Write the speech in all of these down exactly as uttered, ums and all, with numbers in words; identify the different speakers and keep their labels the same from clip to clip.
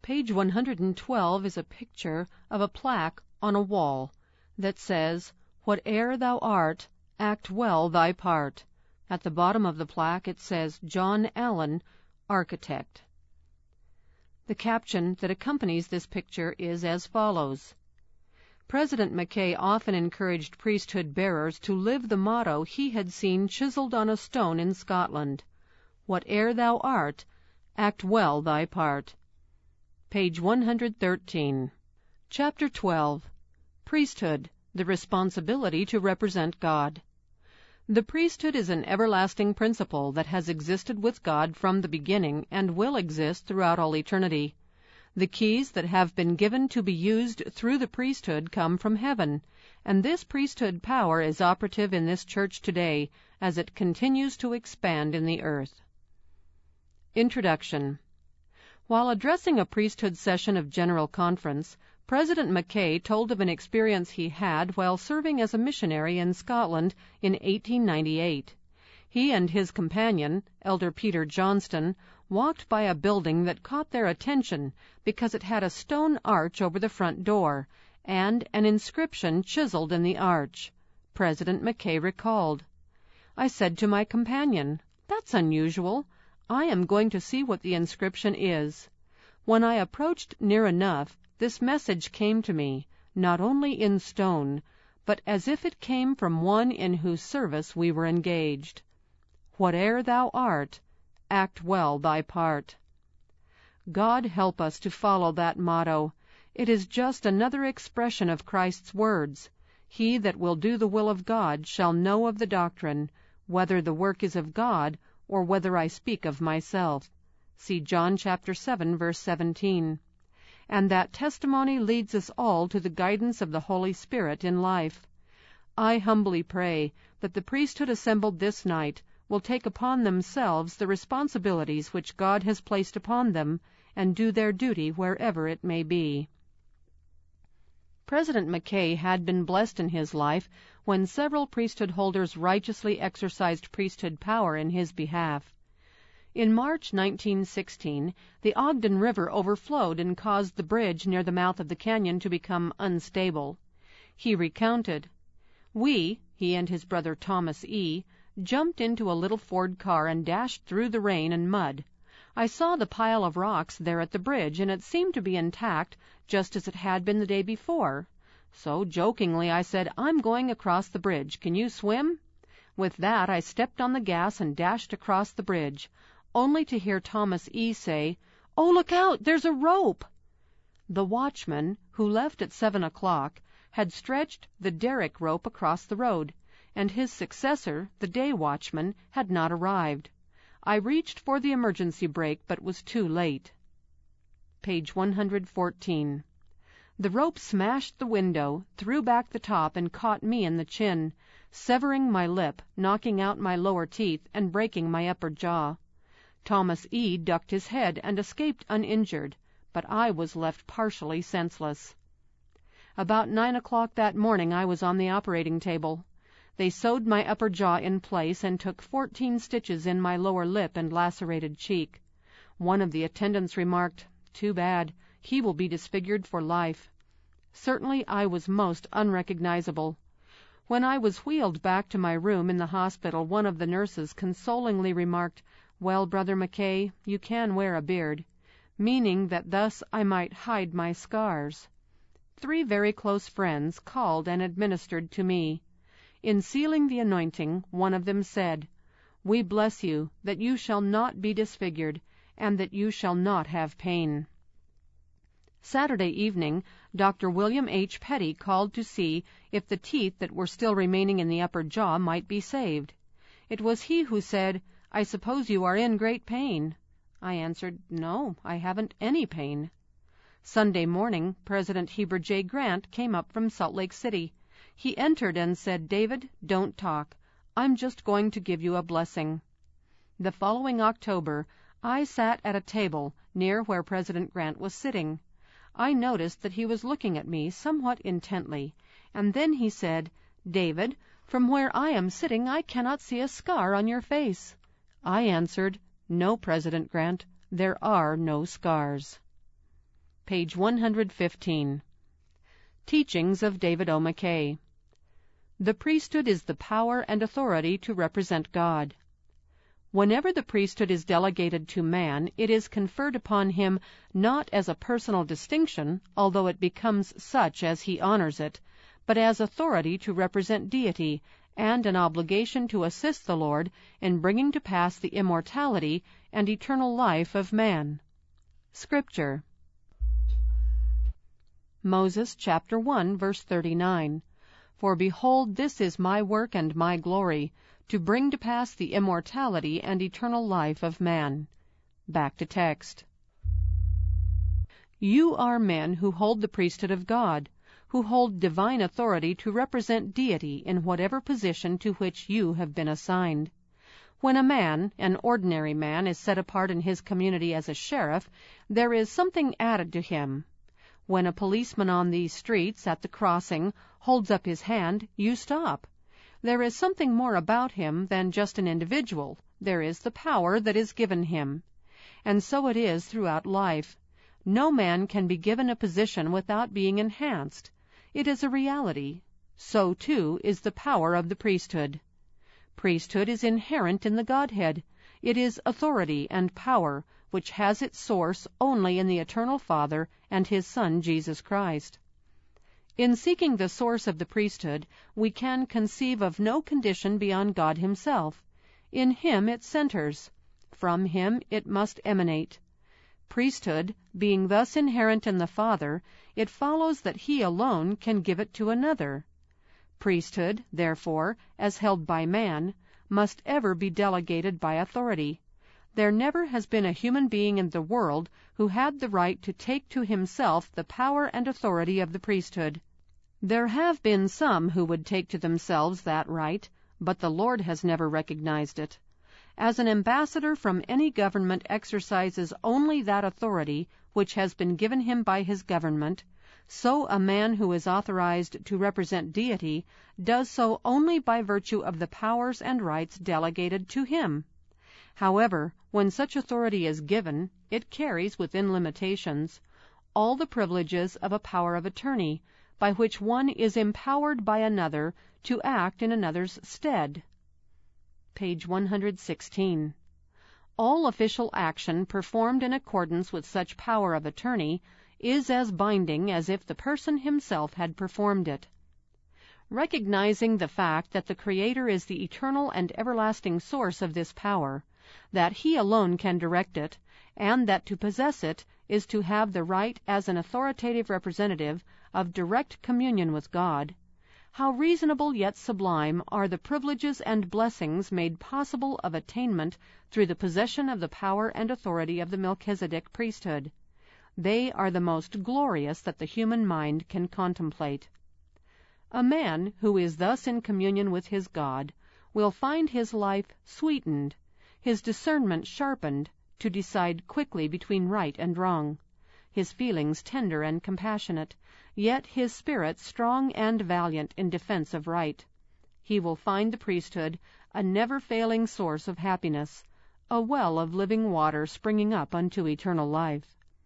Speaker 1: Page one hundred twelve is a picture of a plaque on a wall that says, "Whate'er thou art, act well thy part." At the bottom of the plaque it says, "John Allen, Architect." The caption that accompanies this picture is as follows: President Mackay often encouraged priesthood bearers to live the motto he had seen chiseled on a stone in Scotland, "Whate'er thou art, act well thy part." Page one hundred thirteen. Chapter twelve. Priesthood, the responsibility to represent God. The priesthood is an everlasting principle that has existed with God from the beginning and will exist throughout all eternity. The keys that have been given to be used through the priesthood come from heaven, and this priesthood power is operative in this church today as it continues to expand in the earth. Introduction. While addressing a priesthood session of General Conference, President Mackay told of an experience he had while serving as a missionary in Scotland in eighteen ninety-eight. He and his companion, Elder Peter Johnston, walked by a building that caught their attention because it had a stone arch over the front door and an inscription chiseled in the arch. President Mackay recalled, "I said to my companion, 'That's unusual. I am going to see what the inscription is.' When I approached near enough, this message came to me, not only in stone, but as if it came from one in whose service we were engaged. 'Whate'er thou art, act well thy part.' God help us to follow that motto. It is just another expression of Christ's words, 'He that will do the will of God shall know of the doctrine, whether the work is of God or whether I speak of myself.' See John chapter seven, verse seventeen. And that testimony leads us all to the guidance of the Holy Spirit in life. I humbly pray that the priesthood assembled this night will take upon themselves the responsibilities which God has placed upon them and do their duty wherever it may be." President Mackay had been blessed in his life when several priesthood holders righteously exercised priesthood power in his behalf. In March nineteen sixteen, the Ogden River overflowed and caused the bridge near the mouth of the canyon to become unstable. He recounted, "We," he and his brother Thomas E., jumped into a little Ford car and dashed through the rain and mud. I saw the pile of rocks there at the bridge, and it seemed to be intact, just as it had been the day before. So, jokingly, I said, 'I'm going across the bridge. Can you swim?' With that, I stepped on the gas and dashed across the bridge, only to hear Thomas E. say, 'Oh, look out, there's a rope!' The watchman, who left at seven o'clock, had stretched the derrick rope across the road, and his successor, the day watchman, had not arrived. I reached for the emergency brake, but was too late." Page one hundred fourteen. The rope smashed the window, threw back the top, and caught me in the chin, severing my lip, knocking out my lower teeth, and breaking my upper jaw. Thomas E. ducked his head and escaped uninjured, but I was left partially senseless. About nine o'clock that morning I was on the operating table. They sewed my upper jaw in place and took fourteen stitches in my lower lip and lacerated cheek. One of the attendants remarked, "Too bad, he will be disfigured for life." Certainly I was most unrecognizable. When I was wheeled back to my room in the hospital, one of the nurses consolingly remarked, "Well, Brother Mackay, you can wear a beard," meaning that thus I might hide my scars. Three very close friends called and administered to me. In sealing the anointing, one of them said, "We bless you that you shall not be disfigured, and that you shall not have pain." Saturday evening, Doctor William H. Petty called to see if the teeth that were still remaining in the upper jaw might be saved. It was he who said, "I suppose you are in great pain." I answered, "No, I haven't any pain." Sunday morning, President Heber J. Grant came up from Salt Lake City. He entered and said, "David, don't talk. I'm just going to give you a blessing." The following October, I sat at a table near where President Grant was sitting. I noticed that he was looking at me somewhat intently, and then he said, "David, from where I am sitting I cannot see a scar on your face." I answered, "No, President Grant, there are no scars." Page one hundred fifteen. Teachings of David O. McKay. The priesthood is the power and authority to represent God. Whenever the priesthood is delegated to man, it is conferred upon him not as a personal distinction, although it becomes such as he honors it, but as authority to represent deity, and an obligation to assist the Lord in bringing to pass the immortality and eternal life of man. Scripture. Moses chapter one, verse thirty-nine. For behold, this is my work and my glory, to bring to pass the immortality and eternal life of man. Back to text. You are men who hold the priesthood of God, who hold divine authority to represent deity in whatever position to which you have been assigned. When a man, an ordinary man, is set apart in his community as a sheriff, there is something added to him. When a policeman on these streets, at the crossing, holds up his hand, you stop. There is something more about him than just an individual. There is the power that is given him. And so it is throughout life. No man can be given a position without being enhanced. It is a reality. So, too, is the power of the priesthood. Priesthood is inherent in the Godhead. It is authority and power, which has its source only in the Eternal Father and His Son, Jesus Christ. In seeking the source of the priesthood, we can conceive of no condition beyond God Himself. In Him it centers. From Him it must emanate. Priesthood, being thus inherent in the Father, it follows that He alone can give it to another. Priesthood, therefore, as held by man, must ever be delegated by authority. There never has been a human being in the world who had the right to take to himself the power and authority of the priesthood. There have been some who would take to themselves that right, but the Lord has never recognized it. As an ambassador from any government exercises only that authority which has been given him by his government, so a man who is authorized to represent deity does so only by virtue of the powers and rights delegated to him. However, when such authority is given, it carries, within limitations, all the privileges of a power of attorney, by which one is empowered by another to act in another's stead. Page one hundred sixteen. All official action performed in accordance with such power of attorney is as binding as if the person himself had performed it. Recognizing the fact that the Creator is the eternal and everlasting source of this power, that He alone can direct it, and that to possess it is to have the right as an authoritative representative of direct communion with God, how reasonable yet sublime are the privileges and blessings made possible of attainment through the possession of the power and authority of the Melchizedek priesthood. They are the most glorious that the human mind can contemplate. A man who is thus in communion with his God will find his life sweetened, his discernment sharpened to decide quickly between right and wrong, his feelings tender and compassionate, yet his spirit strong and valiant in defense of right. He will find the priesthood a never-failing source of happiness, a well of living water springing up unto eternal life.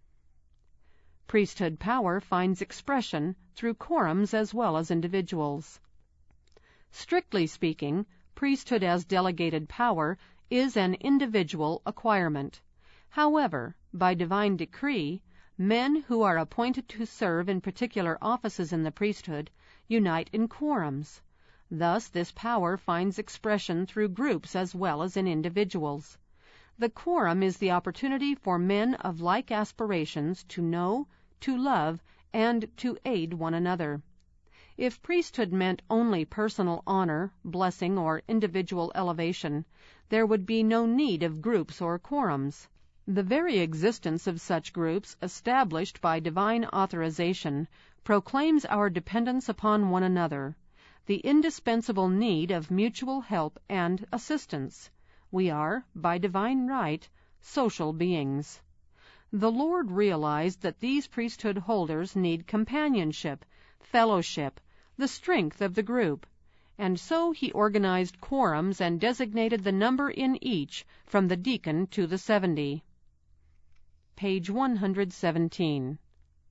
Speaker 1: Priesthood power finds expression through quorums as well as individuals. Strictly speaking, priesthood as delegated power is an individual acquirement. However, by divine decree, men who are appointed to serve in particular offices in the priesthood unite in quorums. Thus this power finds expression through groups as well as in individuals. The quorum is the opportunity for men of like aspirations to know, to love, and to aid one another. If priesthood meant only personal honor, blessing, or individual elevation, there would be no need of groups or quorums. The very existence of such groups, established by divine authorization, proclaims our dependence upon one another, the indispensable need of mutual help and assistance. We are, by divine right, social beings. The Lord realized that these priesthood holders need companionship, fellowship, the strength of the group, and so He organized quorums and designated the number in each from the deacon to the seventy. Page one hundred seventeen.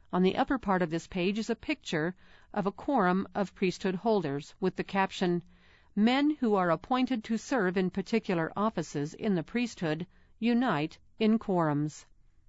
Speaker 1: On the upper part of this page is a picture of a quorum of priesthood holders with the caption, "Men who are appointed to serve in particular offices in the priesthood unite in quorums."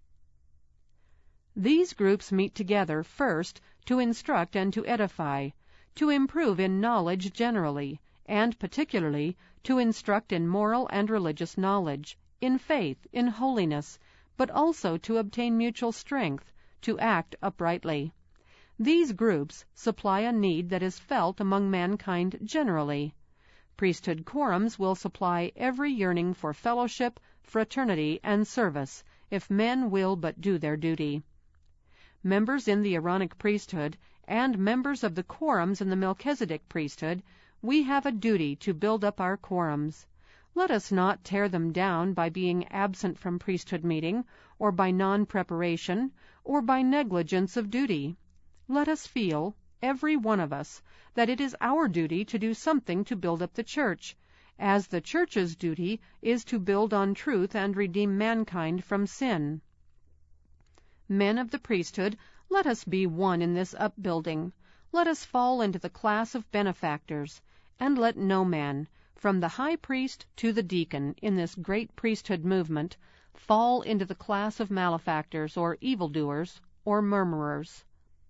Speaker 1: These groups meet together, first, to instruct and to edify, to improve in knowledge generally, and particularly to instruct in moral and religious knowledge, in faith, in holiness, but also to obtain mutual strength, to act uprightly. These groups supply a need that is felt among mankind generally. Priesthood quorums will supply every yearning for fellowship, fraternity, and service, if men will but do their duty. Members in the Aaronic priesthood and members of the quorums in the Melchizedek priesthood, we have a duty to build up our quorums. Let us not tear them down by being absent from priesthood meeting, or by non-preparation, or by negligence of duty. Let us feel, every one of us, that it is our duty to do something to build up the church, as the church's duty is to build on truth and redeem mankind from sin. Men of the priesthood, let us be one in this upbuilding. Let us fall into the class of benefactors, and let no man, from the high priest to the deacon in this great priesthood movement, fall into the class of malefactors or evildoers or murmurers.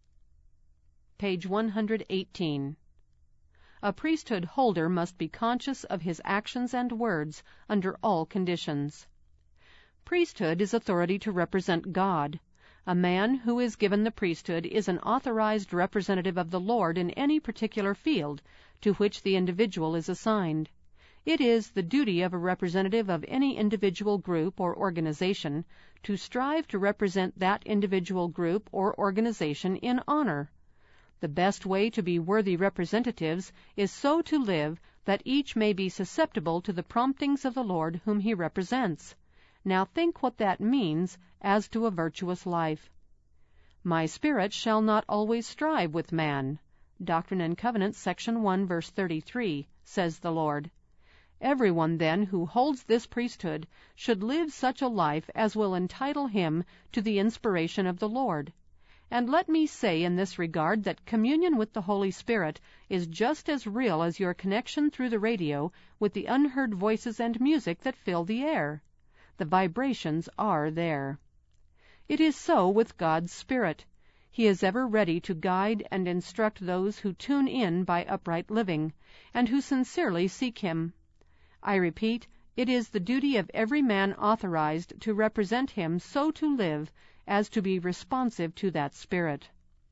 Speaker 1: Page one hundred eighteen. A priesthood holder must be conscious of his actions and words under all conditions. Priesthood is authority to represent God. A man who is given the priesthood is an authorized representative of the Lord in any particular field to which the individual is assigned. It is the duty of a representative of any individual group or organization to strive to represent that individual group or organization in honor. The best way to be worthy representatives is so to live that each may be susceptible to the promptings of the Lord whom he represents. Now think what that means as to a virtuous life. My spirit shall not always strive with man. Doctrine and Covenants, section one, verse thirty-three, says the Lord. Everyone, then, who holds this priesthood should live such a life as will entitle him to the inspiration of the Lord. And let me say in this regard that communion with the Holy Spirit is just as real as your connection through the radio with the unheard voices and music that fill the air. The vibrations are there. It is so with God's Spirit. He is ever ready to guide and instruct those who tune in by upright living, and who sincerely seek Him. I repeat, it is the duty of every man authorized to represent Him so to live as to be responsive to that Spirit.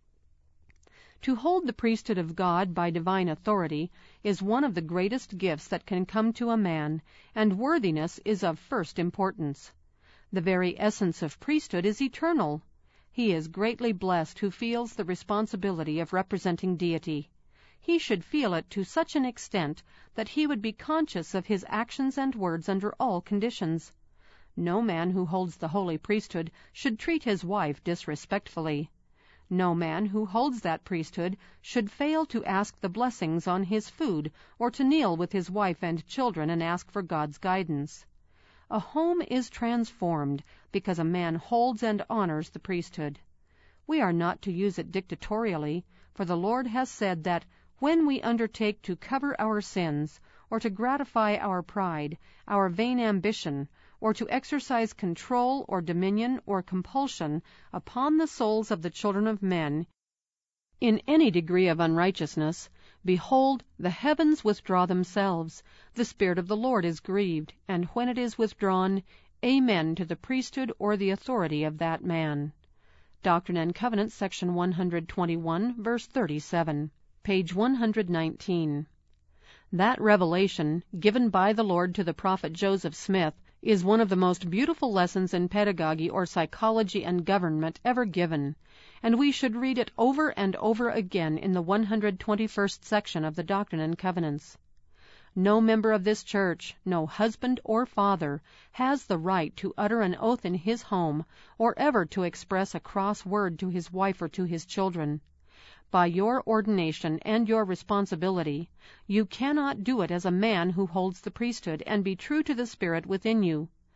Speaker 1: To hold the priesthood of God by divine authority is one of the greatest gifts that can come to a man, and worthiness is of first importance. The very essence of priesthood is eternal. He is greatly blessed who feels the responsibility of representing deity. He should feel it to such an extent that he would be conscious of his actions and words under all conditions. No man who holds the holy priesthood should treat his wife disrespectfully. No man who holds that priesthood should fail to ask the blessings on his food or to kneel with his wife and children and ask for God's guidance. A home is transformed because a man holds and honors the priesthood. We are not to use it dictatorially, for the Lord has said that when we undertake to cover our sins, or to gratify our pride, our vain ambition, or to exercise control or dominion or compulsion upon the souls of the children of men in any degree of unrighteousness, behold, the heavens withdraw themselves, the Spirit of the Lord is grieved, and when it is withdrawn, amen to the priesthood or the authority of that man. Doctrine and Covenants, section one hundred twenty-one, verse thirty-seven. Page one hundred nineteen. That revelation, given by the Lord to the prophet Joseph Smith, is one of the most beautiful lessons in pedagogy or psychology and government ever given, and we should read it over and over again in the one hundred twenty-first section of the Doctrine and Covenants. No member of this church, no husband or father, has the right to utter an oath in his home or ever to express a cross word to his wife or to his children. By your ordination and your responsibility, you cannot do it as a man who holds the priesthood and be true to the Spirit within you.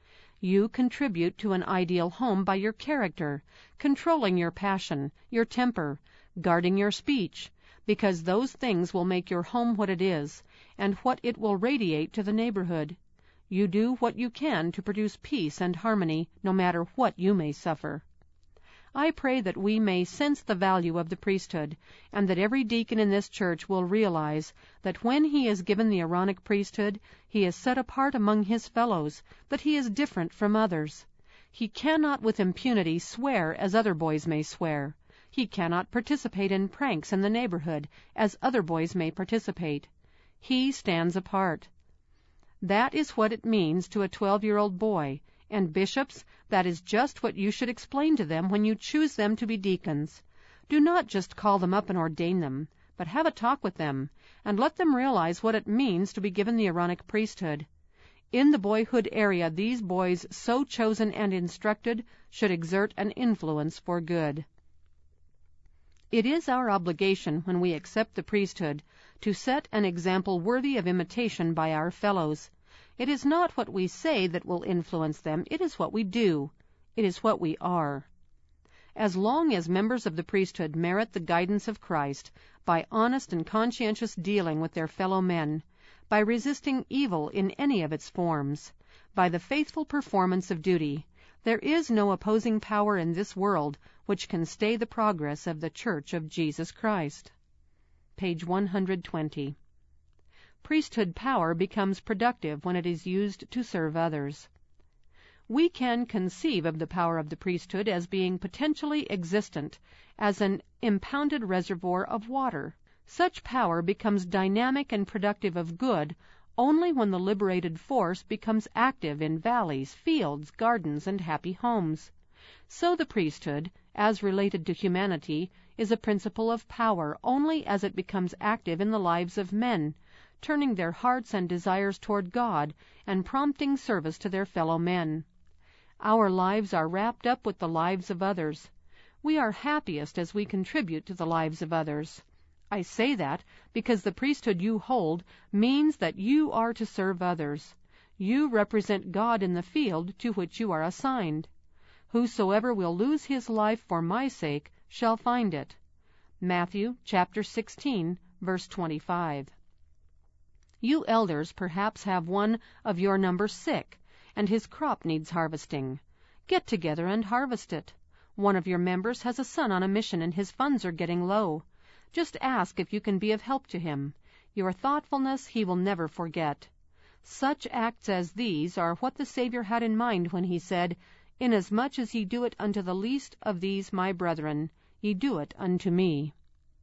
Speaker 1: You contribute to an ideal home by your character, controlling your passion, your temper, guarding your speech, because those things will make your home what it is, and what it will radiate to the neighborhood. You do what you can to produce peace and harmony, no matter what you may suffer. I pray that we may sense the value of the priesthood, and that every deacon in this church will realize that when he is given the Aaronic priesthood, he is set apart among his fellows, that he is different from others. He cannot with impunity swear as other boys may swear. He cannot participate in pranks in the neighborhood as other boys may participate. He stands apart. That is what it means to a twelve-year-old boy, and bishops, that is just what you should explain to them when you choose them to be deacons. Do not just call them up and ordain them, but have a talk with them, and let them realize what it means to be given the Aaronic priesthood. In the boyhood area, these boys, so chosen and instructed, should exert an influence for good. It is our obligation, when we accept the priesthood, to set an example worthy of imitation by our fellows. It is not what we say that will influence them, it is what we do. It is what we are. As long as members of the priesthood merit the guidance of Christ by honest and conscientious dealing with their fellow men, by resisting evil in any of its forms, by the faithful performance of duty, there is no opposing power in this world which can stay the progress of the Church of Jesus Christ. Page one hundred twenty. Priesthood power becomes productive when it is used to serve others. We can conceive of the power of the priesthood as being potentially existent, as an impounded reservoir of water. Such power becomes dynamic and productive of good only when the liberated force becomes active in valleys, fields, gardens, and happy homes. So the priesthood, as related to humanity, is a principle of power only as it becomes active in the lives of men, turning their hearts and desires toward God and prompting service to their fellow men. Our lives are wrapped up with the lives of others. We are happiest as we contribute to the lives of others. I say that because the priesthood you hold means that you are to serve others. You represent God in the field to which you are assigned. Whosoever will lose his life for my sake shall find it. Matthew chapter sixteen, verse twenty-five. You elders perhaps have one of your number sick, and his crop needs harvesting. Get together and harvest it. One of your members has a son on a mission and his funds are getting low. Just ask if you can be of help to him. Your thoughtfulness he will never forget. Such acts as these are what the Savior had in mind when he said, "Inasmuch as ye do it unto the least of these my brethren, ye do it unto me."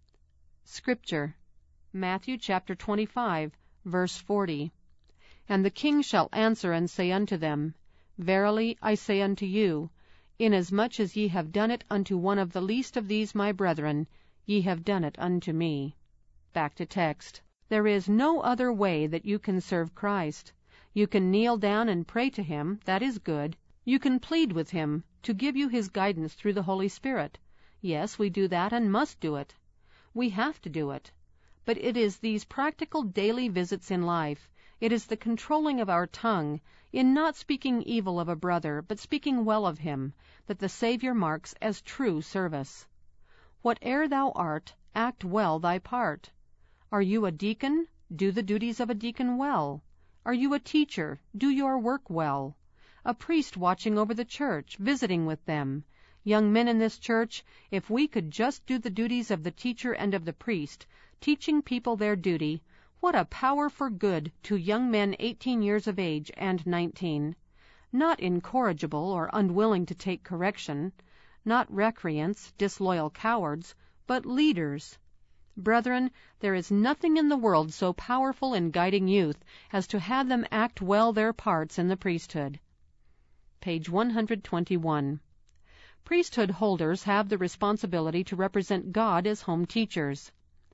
Speaker 1: Scripture, Matthew chapter twenty-five, verse forty. And the king shall answer and say unto them, Verily I say unto you, inasmuch as ye have done it unto one of the least of these my brethren, ye have done it unto me. Back to text. There is no other way that you can serve Christ. You can kneel down and pray to him, that is good. You can plead with him to give you his guidance through the Holy Spirit. Yes, we do that and must do it. We have to do it. But it is these practical daily visits in life, it is the controlling of our tongue, in not speaking evil of a brother, but speaking well of him, that the Savior marks as true service. Whate'er thou art, act well thy part. Are you a deacon? Do the duties of a deacon well. Are you a teacher? Do your work well. A priest watching over the church, visiting with them. Young men in this church, if we could just do the duties of the teacher and of the priest, teaching people their duty, what a power for good to young men eighteen years of age and nineteen. Not incorrigible or unwilling to take correction, not recreants, disloyal cowards, but leaders. Brethren, there is nothing in the world so powerful in guiding youth as to have them act well their parts in the priesthood. Page one hundred twenty-one. Priesthood holders have the responsibility to represent God as home teachers.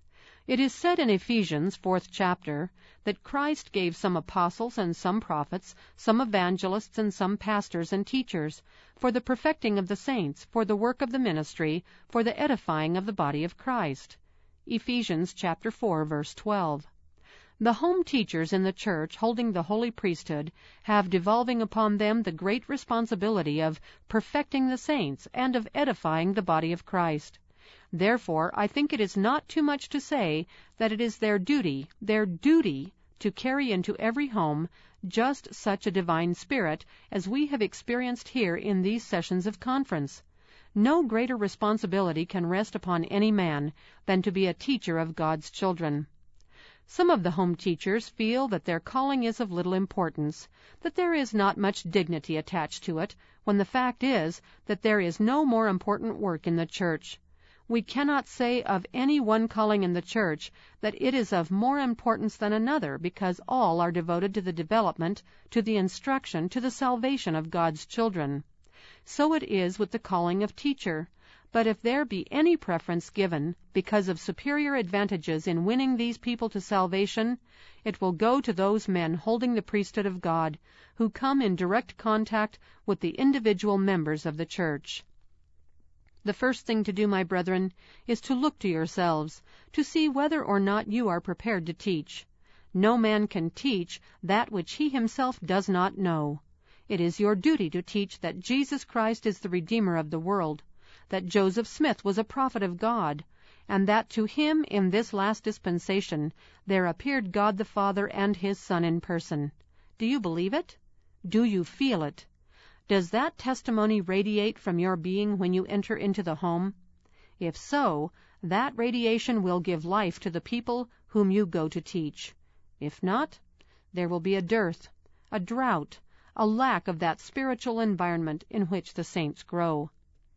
Speaker 1: It is said in Ephesians, fourth chapter, that Christ gave some apostles and some prophets, some evangelists and some pastors and teachers, for the perfecting of the saints, for the work of the ministry, for the edifying of the body of Christ. Ephesians chapter four, verse twelve. The home teachers in the church holding the holy priesthood have devolving upon them the great responsibility of perfecting the saints and of edifying the body of Christ. Therefore, I think it is not too much to say that it is their duty, their duty, to carry into every home just such a divine spirit as we have experienced here in these sessions of conference. No greater responsibility can rest upon any man than to be a teacher of God's children. Some of the home teachers feel that their calling is of little importance, that there is not much dignity attached to it, when the fact is that there is no more important work in the church. We cannot say of any one calling in the church that it is of more importance than another, because all are devoted to the development, to the instruction, to the salvation of God's children. So it is with the calling of teacher. But if there be any preference given, because of superior advantages in winning these people to salvation, it will go to those men holding the priesthood of God, who come in direct contact with the individual members of the church. The first thing to do, my brethren, is to look to yourselves, to see whether or not you are prepared to teach. No man can teach that which he himself does not know. It is your duty to teach that Jesus Christ is the Redeemer of the world, that Joseph Smith was a prophet of God, and that to him in this last dispensation there appeared God the Father and his Son in person. Do you believe it? Do you feel it? Does that testimony radiate from your being when you enter into the home? If so, that radiation will give life to the people whom you go to teach. If not, there will be a dearth, a drought, a lack of that spiritual environment in which the saints grow.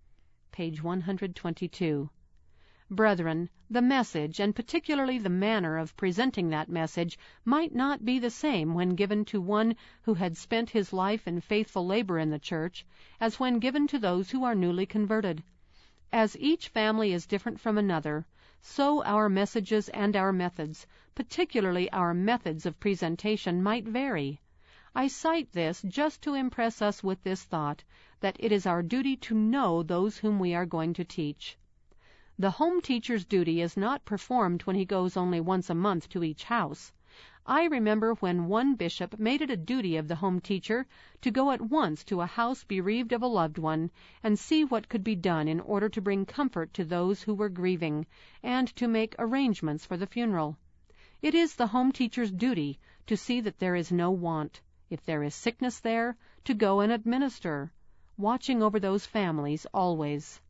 Speaker 1: Page one hundred twenty-two. Brethren, the message, and particularly the manner of presenting that message, might not be the same when given to one who had spent his life in faithful labor in the church, as when given to those who are newly converted. As each family is different from another, so our messages and our methods, particularly our methods of presentation, might vary. I cite this just to impress us with this thought, that it is our duty to know those whom we are going to teach. The home teacher's duty is not performed when he goes only once a month to each house. I remember when one bishop made it a duty of the home teacher to go at once to a house bereaved of a loved one and see what could be done in order to bring comfort to those who were grieving and to make arrangements for the funeral. It is the home teacher's duty to see that there is no want. If there is sickness there, to go and administer, watching over those families always.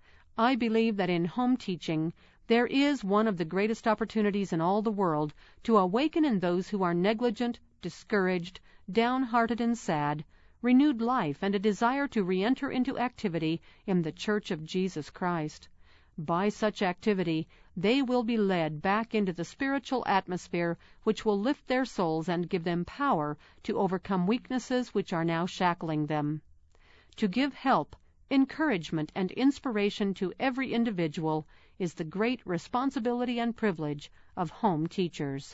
Speaker 1: I believe that in home teaching there is one of the greatest opportunities in all the world to awaken in those who are negligent, discouraged, downhearted and sad, renewed life and a desire to re-enter into activity in the Church of Jesus Christ. By such activity, they will be led back into the spiritual atmosphere which will lift their souls and give them power to overcome weaknesses which are now shackling them. To give help, encouragement, and inspiration to every individual is the great responsibility and privilege of home teachers.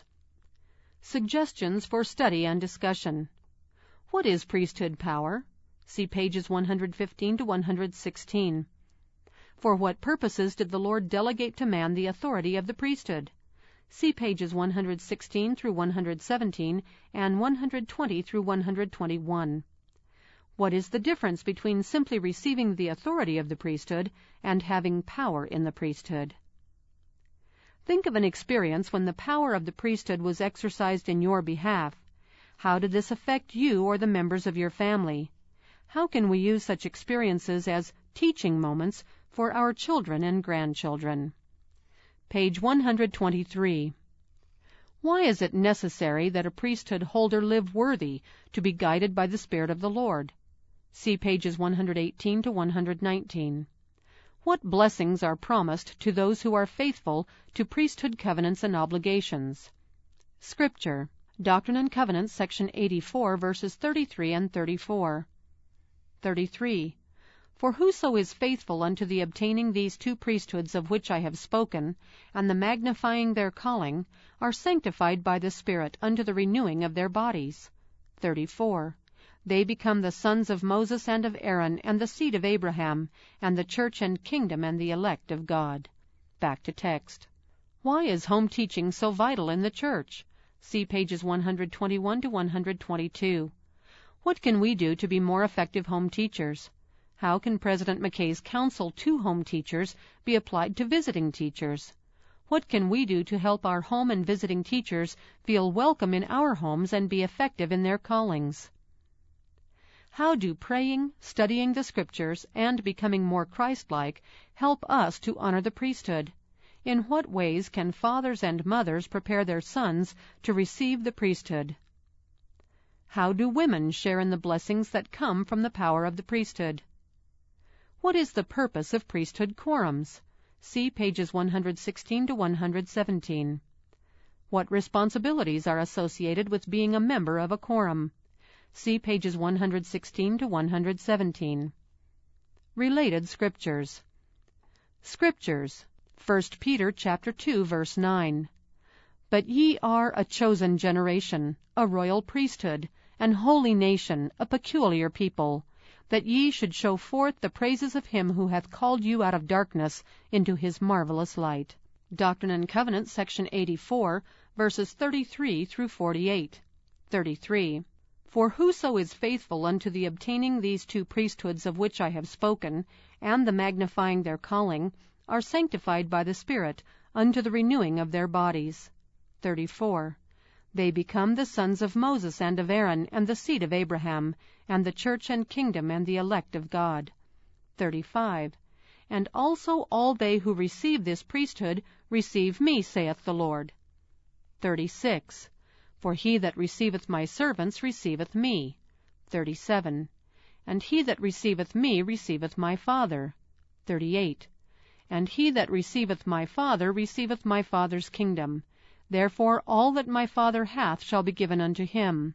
Speaker 1: Suggestions for study and discussion. What is priesthood power? See pages one hundred fifteen to one hundred sixteen. For what purposes did the Lord delegate to man the authority of the priesthood? See pages one hundred sixteen through one hundred seventeen and one hundred twenty through one hundred twenty-one. What is the difference between simply receiving the authority of the priesthood and having power in the priesthood? Think of an experience when the power of the priesthood was exercised in your behalf. How did this affect you or the members of your family? How can we use such experiences as teaching moments for our children and grandchildren? Page one hundred twenty-three. Why is it necessary that a priesthood holder live worthy to be guided by the Spirit of the Lord? See pages one hundred eighteen to one hundred nineteen. What blessings are promised to those who are faithful to priesthood covenants and obligations? Scripture. Doctrine and Covenants, section eighty-four, verses thirty-three and thirty-four. thirty-three. For whoso is faithful unto the obtaining these two priesthoods of which I have spoken, and the magnifying their calling, are sanctified by the Spirit unto the renewing of their bodies. thirty-four. They become the sons of Moses and of Aaron, and the seed of Abraham, and the church and kingdom and the elect of God. Back to text. Why is home teaching so vital in the church? See pages one hundred twenty-one to one hundred twenty-two. What can we do to be more effective home teachers? How can President McKay's counsel to home teachers be applied to visiting teachers? What can we do to help our home and visiting teachers feel welcome in our homes and be effective in their callings? How do praying, studying the Scriptures, and becoming more Christ-like help us to honor the priesthood? In what ways can fathers and mothers prepare their sons to receive the priesthood? How do women share in the blessings that come from the power of the priesthood? What is the purpose of priesthood quorums? See pages one hundred sixteen to one hundred seventeen. What responsibilities are associated with being a member of a quorum? See pages one hundred sixteen to one hundred seventeen. Related Scriptures. Scriptures. First Peter chapter two, verse nine. But ye are a chosen generation, a royal priesthood, an holy nation, a peculiar people, that ye should show forth the praises of him who hath called you out of darkness into his marvelous light. Doctrine and Covenants, section eighty-four, verses thirty-three through forty-eight. thirty-three. For whoso is faithful unto the obtaining these two priesthoods of which I have spoken, and the magnifying their calling, are sanctified by the Spirit unto the renewing of their bodies. thirty-four. They become the sons of Moses and of Aaron, and the seed of Abraham, and the church and kingdom, and the elect of God. thirty-five. And also all they who receive this priesthood receive me, saith the Lord. thirty-six. For he that receiveth my servants receiveth me. thirty-seven. And he that receiveth me receiveth my Father. thirty-eight. And he that receiveth my Father receiveth my Father's kingdom. Therefore all that my Father hath shall be given unto him.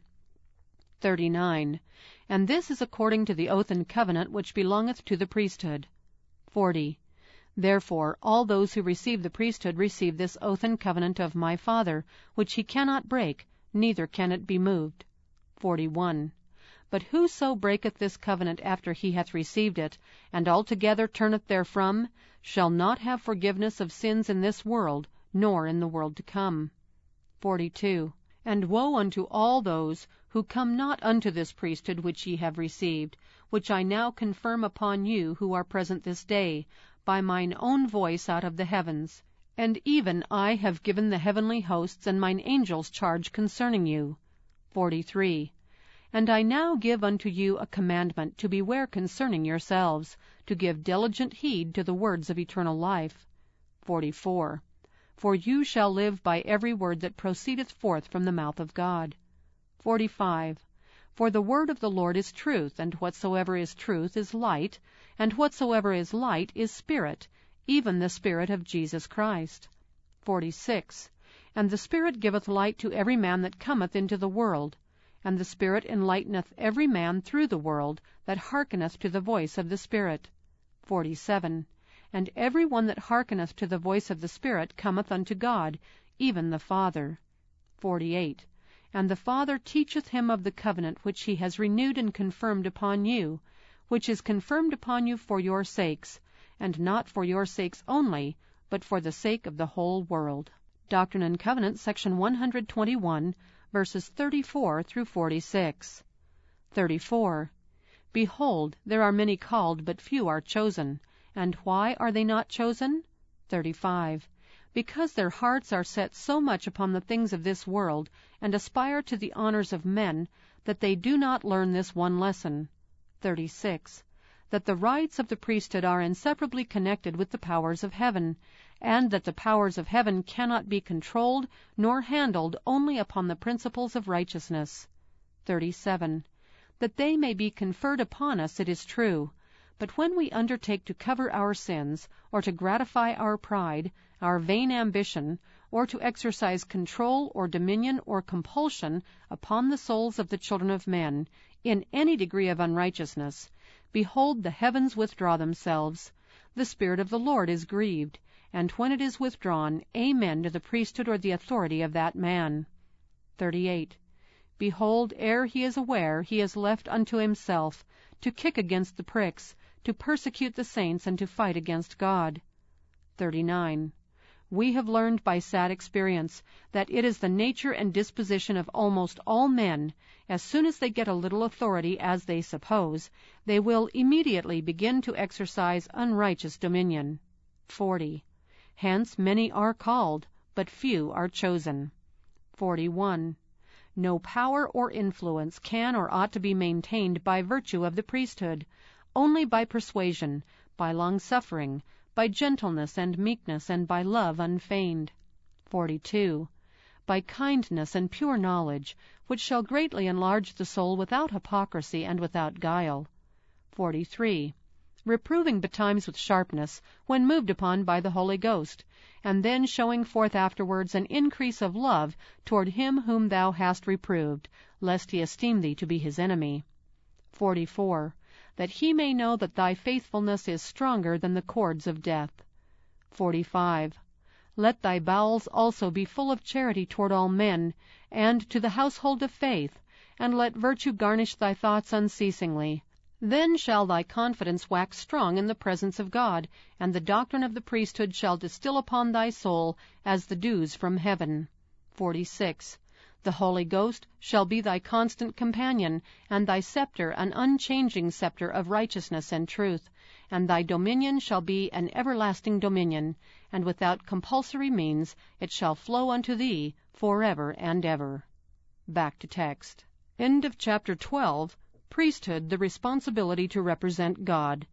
Speaker 1: thirty-nine. And this is according to the oath and covenant which belongeth to the priesthood. forty. Therefore all those who receive the priesthood receive this oath and covenant of my Father, which he cannot break, neither can it be moved. forty-one. But whoso breaketh this covenant after he hath received it, and altogether turneth therefrom, shall not have forgiveness of sins in this world, nor in the world to come. forty-two. And woe unto all those who come not unto this priesthood which ye have received, which I now confirm upon you who are present this day, by mine own voice out of the heavens. And even I have given the heavenly hosts and mine angels charge concerning you. forty-three. And I now give unto you a commandment to beware concerning yourselves, to give diligent heed to the words of eternal life. forty-four. For you shall live by every word that proceedeth forth from the mouth of God. forty-five. For the word of the Lord is truth, and whatsoever is truth is light, and whatsoever is light is spirit, even the Spirit of Jesus Christ. forty-six. And the Spirit giveth light to every man that cometh into the world, and the Spirit enlighteneth every man through the world that hearkeneth to the voice of the Spirit. forty-seven. And every one that hearkeneth to the voice of the Spirit cometh unto God, even the Father. forty-eight. And the Father teacheth him of the covenant which he has renewed and confirmed upon you, which is confirmed upon you for your sakes, and not for your sakes only, but for the sake of the whole world. Doctrine and Covenants, section one hundred twenty-one, verses thirty-four through forty-six. thirty-four. Behold, there are many called, but few are chosen. And why are they not chosen? thirty-five. Because their hearts are set so much upon the things of this world, and aspire to the honors of men, that they do not learn this one lesson. thirty-six. That the rights of the priesthood are inseparably connected with the powers of heaven, and that the powers of heaven cannot be controlled nor handled only upon the principles of righteousness. thirty-seven. That they may be conferred upon us, it is true. But when we undertake to cover our sins, or to gratify our pride, our vain ambition, or to exercise control or dominion or compulsion upon the souls of the children of men, in any degree of unrighteousness, behold, the heavens withdraw themselves, the Spirit of the Lord is grieved, and when it is withdrawn, amen to the priesthood or the authority of that man. thirty-eight. Behold, ere he is aware, he is left unto himself, to kick against the pricks, to persecute the saints, and to fight against God. thirty-nine. We have learned by sad experience that it is the nature and disposition of almost all men, as soon as they get a little authority, as they suppose, they will immediately begin to exercise unrighteous dominion. forty. Hence many are called, but few are chosen. forty-one. No power or influence can or ought to be maintained by virtue of the priesthood, only by persuasion, by long-suffering, by gentleness and meekness, and by love unfeigned. forty-two. By kindness and pure knowledge, which shall greatly enlarge the soul without hypocrisy and without guile. forty-three. Reproving betimes with sharpness, when moved upon by the Holy Ghost, and then showing forth afterwards an increase of love toward him whom thou hast reproved, lest he esteem thee to be his enemy. forty-four. That he may know that thy faithfulness is stronger than the cords of death. forty-five. Let thy bowels also be full of charity toward all men, and to the household of faith, and let virtue garnish thy thoughts unceasingly. Then shall thy confidence wax strong in the presence of God, and the doctrine of the priesthood shall distill upon thy soul as the dews from heaven. forty-six. The Holy Ghost shall be thy constant companion, and thy scepter an unchanging scepter of righteousness and truth, and thy dominion shall be an everlasting dominion, and without compulsory means it shall flow unto thee forever and ever. Back to text. End of chapter twelve. Priesthood, the responsibility to represent God.